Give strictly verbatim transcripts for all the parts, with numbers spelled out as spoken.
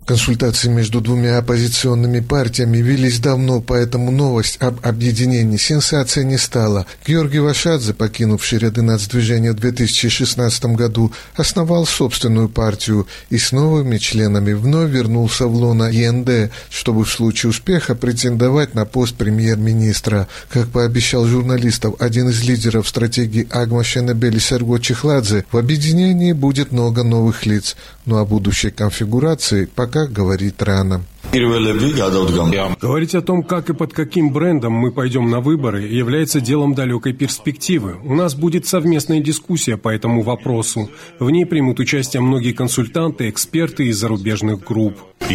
Консультации между двумя оппозиционными партиями велись давно, поэтому новость об объединении сенсацией не стала. Георгий Вашадзе, покинувший ряды нацдвижения в две тысячи шестнадцатом году, основал собственную партию и с новыми членами вновь вернулся в лоно ЕНД, чтобы в случае успеха претендовать на пост премьер-министра. Как пообещал журналистам один из лидеров стратегии Агма Шенебели Серго Чехладзе, в объединении будет много новых лиц, но о будущей конфигурации пока говорить рано. Говорить о том, как и под каким брендом мы пойдем на выборы, является делом далекой перспективы. У нас будет совместная дискуссия по этому вопросу. В ней примут участие многие консультанты, эксперты из зарубежных групп.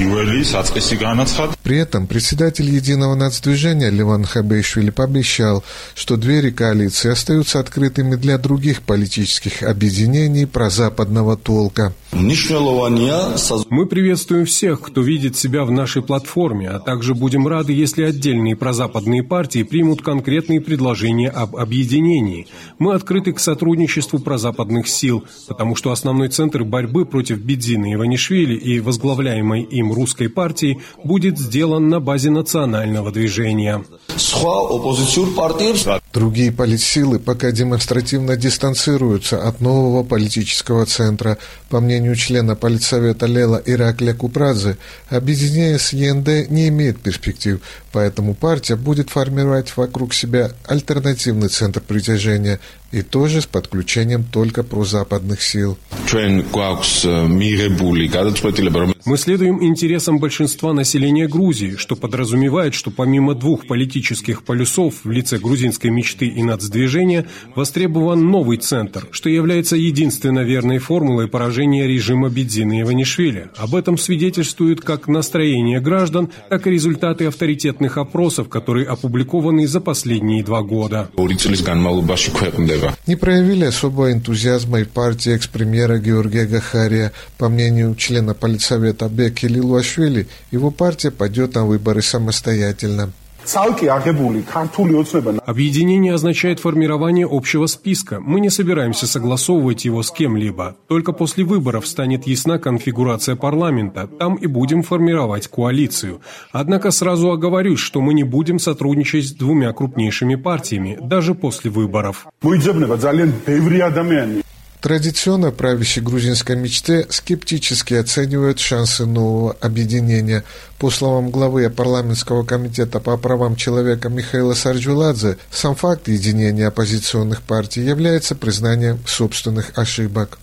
При этом председатель Единого нацдвижения Леван Хабейшвили пообещал, что двери коалиции остаются открытыми для других политических объединений прозападного толка. Мы приветствуем всех, кто видит себя в нашей платформе, а также будем рады, если отдельные прозападные партии примут конкретные предложения об объединении. Мы открыты к сотрудничеству прозападных сил, потому что основной центр борьбы против Бедзины Иванишвили и возглавляемой им русской партии будет сделан на базе национального движения. Другие политсилы пока демонстративно дистанцируются от нового политического центра. По мнению члена Политсовета Лела Ираклия Купрадзе, объединение с ЕНД не имеет перспектив, поэтому партия будет формировать вокруг себя альтернативный центр притяжения и тоже с подключением только прозападных сил. Мы следуем интересам большинства населения Грузии, что подразумевает, что помимо двух политических полюсов в лице грузинской мечты и нацдвижения востребован новый центр, что является единственно верной формулой поражения режима Бедзины Иванишвили. Об этом свидетельствует как настроение граждан, так и результаты авторитетных опросов, которые опубликованы за последние два года. Не проявили особого энтузиазма и партии экс-премьера Георгия Гахария. По мнению члена Политсовета Беки Лилуашвили, его партия пойдет на выборы самостоятельно. Объединение означает формирование общего списка. Мы не собираемся согласовывать его с кем-либо. Только после выборов станет ясна конфигурация парламента. Там и будем формировать коалицию. Однако сразу оговорюсь, что мы не будем сотрудничать с двумя крупнейшими партиями, даже после выборов. Традиционно правящие грузинской мечте скептически оценивают шансы нового объединения. По словам главы парламентского комитета по правам человека Михаила Сарджуладзе, сам факт единения оппозиционных партий является признанием собственных ошибок.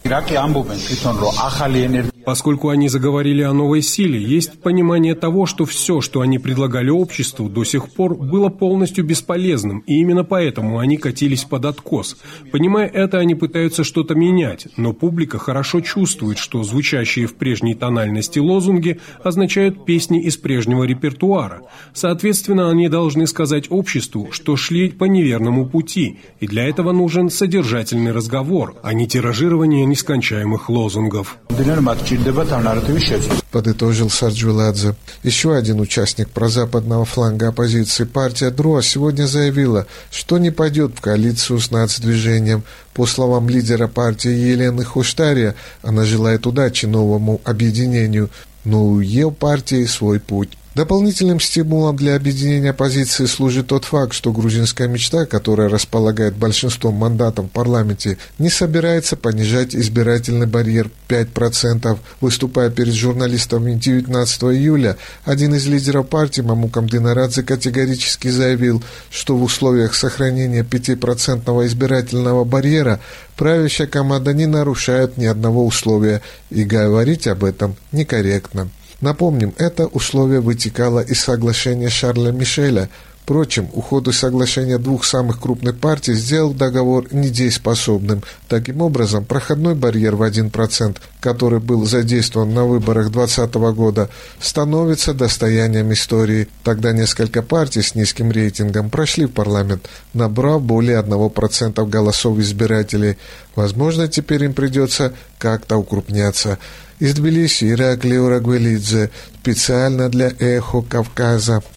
Поскольку они заговорили о новой силе, есть понимание того, что все, что они предлагали обществу до сих пор, было полностью бесполезным, и именно поэтому они катились под откос. Понимая это, они пытаются что-то менять, но публика хорошо чувствует, что звучащие в прежней тональности лозунги означают песни из прежнего репертуара. Соответственно, они должны сказать обществу, что шли по неверному пути, и для этого нужен содержательный разговор, а не тиражирование нескончаемых лозунгов. Подытожил Сарджуладзе. Еще один участник прозападного фланга оппозиции, партия ДРОА, сегодня заявила, что не пойдет в коалицию с нацдвижением. По словам лидера партии Елены Хуштария, она желает удачи новому объединению, но у ее партии свой путь. Дополнительным стимулом для объединения оппозиции служит тот факт, что грузинская мечта, которая располагает большинством мандатов в парламенте, не собирается понижать избирательный барьер пять процентов. Выступая перед журналистами девятнадцатого июля, один из лидеров партии Мамукам Динарадзе категорически заявил, что в условиях сохранения пятипроцентного избирательного барьера правящая команда не нарушает ни одного условия, и говорить об этом некорректно. Напомним, это условие вытекало из соглашения Шарля Мишеля. Впрочем, уход из соглашения двух самых крупных партий сделал договор недееспособным. Таким образом, проходной барьер в один процент, который был задействован на выборах двадцатого года, становится достоянием истории. Тогда несколько партий с низким рейтингом прошли в парламент, набрав более одного процента голосов избирателей. Возможно, теперь им придется как-то укрупняться. Из Тбилиси Ираклий Урагвелидзе, специально для «Эхо Кавказа».